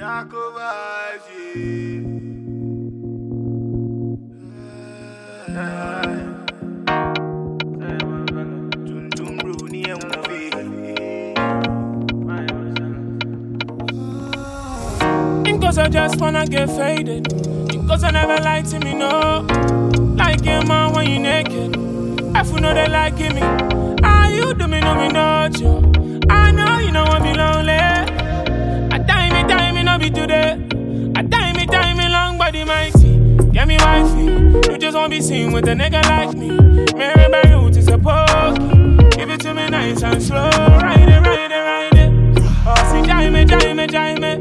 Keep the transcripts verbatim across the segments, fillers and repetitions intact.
Because I just wanna get faded. Because I never lied to me, no. Like a man when you naked. I feel know they liking me. Ah, you do me, no, me not you. I know you don't want me lonely. I time me, time me, no be today. I time me, time me, long body mighty. Get me wifey. You just won't be seen with a nigga like me. Mary by root is a pokey. Give it to me nice and slow. Ride it, ride it, ride it. Oh, see, jai me, jai me, jai me.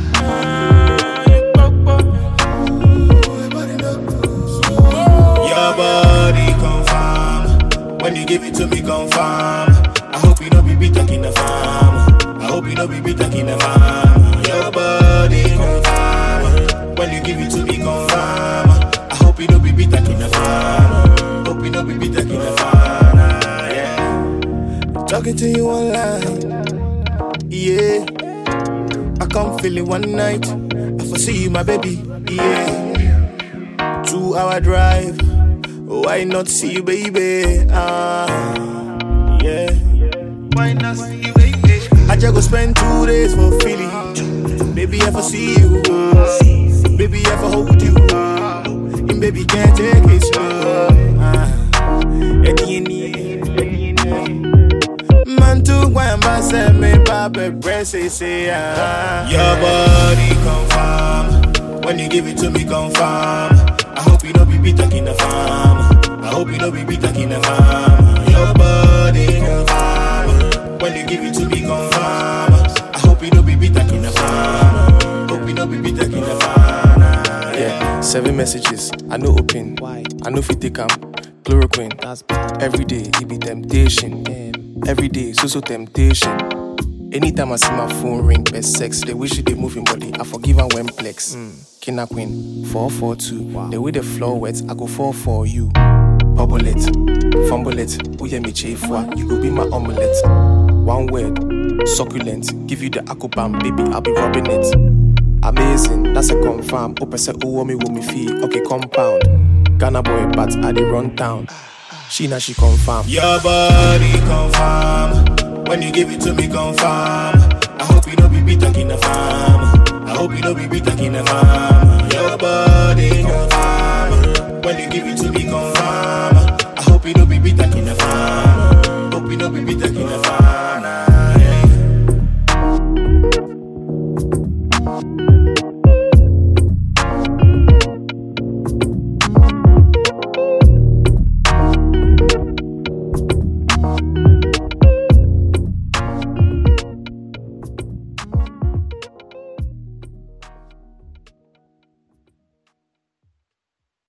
Your body confirm. When you give it to me, confirm. I hope you know be beat in the farm. I hope you know be beat in the farm. Your body confirm. When you give it to me, confirm. I hope you know be beat in the farm. Hope you know be beat in the farm. Yeah. Talking to you online. Yeah. I come feel it one night. I foresee you, my baby. Yeah. Two hour drive. Why not see you, baby? Ah, yeah. Why not see you, baby? I just go spend two days for Philly. Baby, I foresee you. Baby, I for hold you. And baby, can't take it slow. Ah, man, too, why am I saying me, Papa, press it, say, ah. Your body confirm. When you give it to me, confirm. I hope you don't be beat in the farm. I hope you don't be beat in the farm. Your body confirm. When you give it to me, confirm. I hope you don't be beat in the farm. Hope you don't be beat in the farm. Yeah, seven messages. I know open. Why? I know if you take 'em. Chloroquine. That's bad. Every day it be temptation. Damn. Every day so so temptation. Anytime I see my phone ring, best sex. They wish they moving body. I forgive and when flex. Mm. Kina Queen, four four two. Wow. The way the floor wet, I go fall for you. Bubble it, fumble it. Uye me chefwa, you go be my omelette. One word, succulent. Give you the akubam, baby, I'll be rubbing it. Amazing, that's a confirm. Open say, oh, me will me feel. Okay, compound. Ghana boy, but I dey run town. She na she confirm. Your body confirm. When you give it to me, confirm. I hope you don't be beat in the farm. I hope you don't be beat in the farm. Your body confirm. When you give it to me, confirm. I hope you don't be beat in the farm. Hope you don't be beat in the farm.